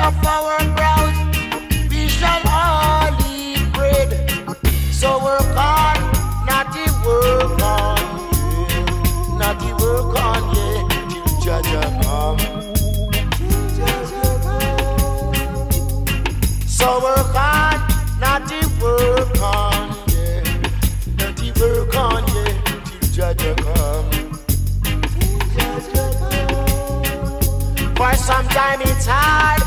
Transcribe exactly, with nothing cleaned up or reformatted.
of our brows, we shall all eat bread. So work on, not the work on, yeah. Not the work on, yeah, till Jaja come. So work on, not the work on, yeah. Not the work on, yeah, till Jaja come. For some time it's hard,